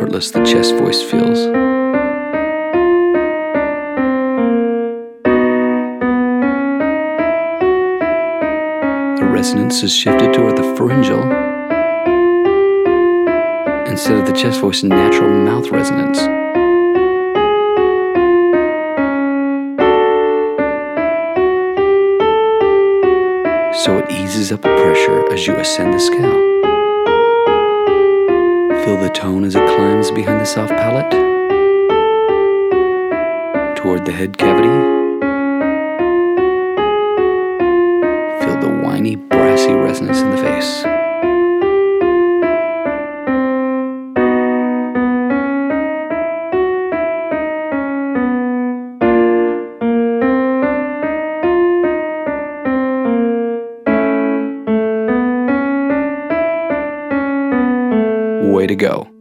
effortless the chest voice feels. The resonance is shifted toward the pharyngeal instead of the chest voice's natural mouth resonance. So it eases up the pressure as you ascend the scale. Feel the tone as it climbs behind the soft palate, toward the head cavity. Feel the whiny, brassy resonance in the face. Way to go.